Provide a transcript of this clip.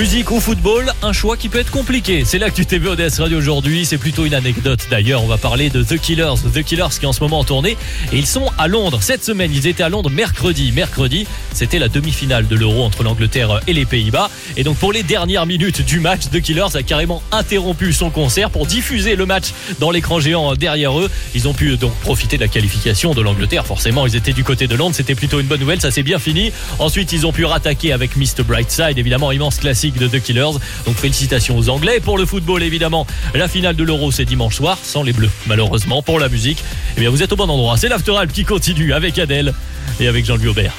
Musique ou football, un choix qui peut être compliqué. C'est l'actu TV ODS Radio aujourd'hui. C'est plutôt une anecdote d'ailleurs. On va parler de The Killers. The Killers qui est en ce moment en tournée. Et ils sont à Londres. Cette semaine, ils étaient à Londres mercredi. Mercredi, c'était la demi-finale de l'Euro entre l'Angleterre et les Pays-Bas. Et donc pour les dernières minutes du match, The Killers a carrément interrompu son concert pour diffuser le match dans l'écran géant derrière eux. Ils ont pu donc profiter de la qualification de l'Angleterre. Forcément, ils étaient du côté de Londres. C'était plutôt une bonne nouvelle. Ça s'est bien fini. Ensuite, ils ont pu rattaquer avec Mr. Brightside. Évidemment, immense classique de The Killers. Donc félicitations aux Anglais. Pour le football, évidemment, la finale de l'Euro, c'est dimanche soir, sans les Bleus, malheureusement. Pour la musique, eh bien, vous êtes au bon endroit. C'est l'After Alp qui continue avec Adèle et avec Jean-Louis Aubert.